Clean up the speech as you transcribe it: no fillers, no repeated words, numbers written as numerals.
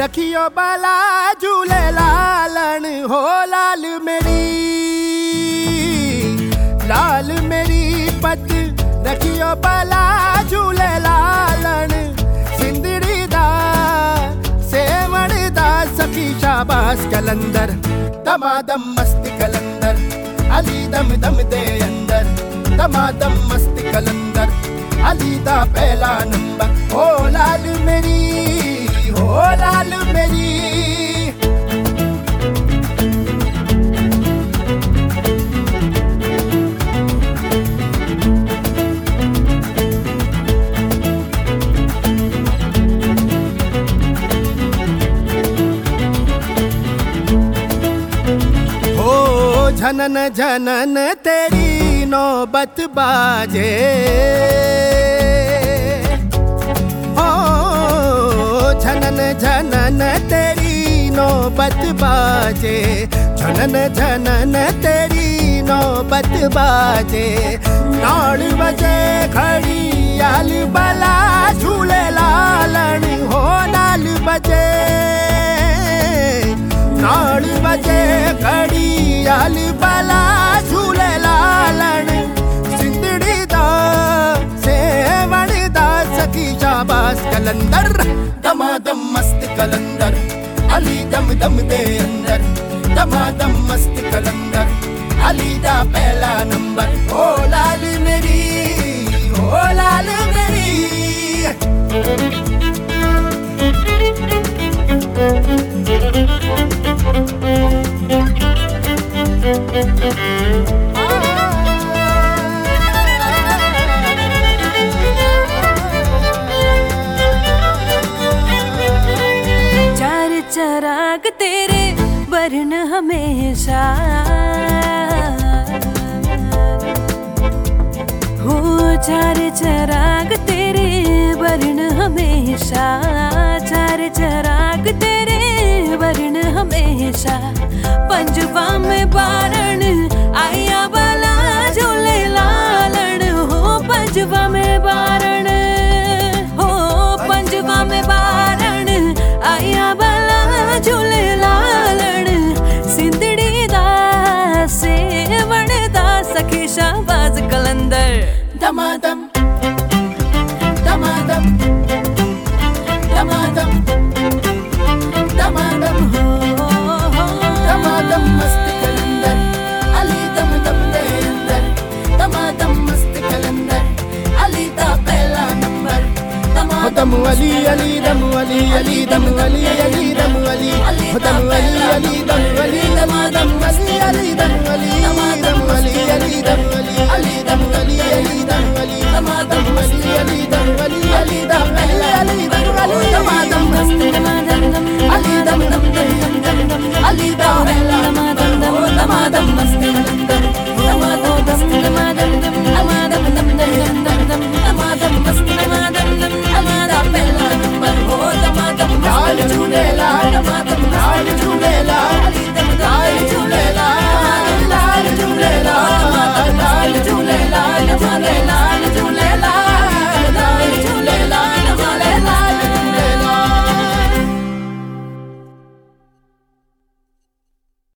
रखियो बाला झूले लालन हो लाल मेरी पत रखियो बाला झूले लालन सिंदड़ी दा सेवण दा सखी शाबाश कलंदर दमादम मस्त कलंदर अली दम दम दे अंदर दमादम मस्त कलंदर अली दा पहला नंबर हो लाल मेरी झनन झनन तेरी नौबत बाजे हो झनन झनन तेरी नौबत बाजे झनन झनन तेरी नौबत बाजे नाल बजे घड़ियाल बला झूले लालन हो नाल बजे नाल बजे घड़ियाल बला झूले लालन सिंदड़ी दा सेवण दा सखी शाबाश कलंदर दमादम मस्त कलंदर अली दम दम दे अंदर दमादम मस्त कलंदर अली दा पहला नंबर ओ लाल मेरी ओ लाल मेरी चार चराग तेरे वर्ण हमेशा हो चार चराग तेरे वर्ण हमेशा चार चराग तेरे वर्ण हमेशा पंजवा में बारण आया बला झूले लालन हो पंजवा में बारण हो पंजवा में बारण आया बला झूले लालन सिंदड़ी दा सेवण दा सखी शाबाज कलंदर दमादम दमादम दमादम दमादम दमादम मस्त कलंदर अली दम दम दे अंदर दमादम मस्त कलंदर अली दा पहला नंबर दम अली अली दम अली अली दम अली अली दम अली दम अली अली दम अली दमादम अली अली दम अली दम अली अली दम अली दम अली अली दम अली दमादम अली अली दम अली अली दम अली अली दम अली दमादम मस्त अली दम दम दे अंदर अली दा पहला दमादम मस्त कलंदर दमादम मस्त दमादम दम दे अंदर दमादम मस्त दमादम अली दा पहला नंबर हो दमादम लाल झूले लाल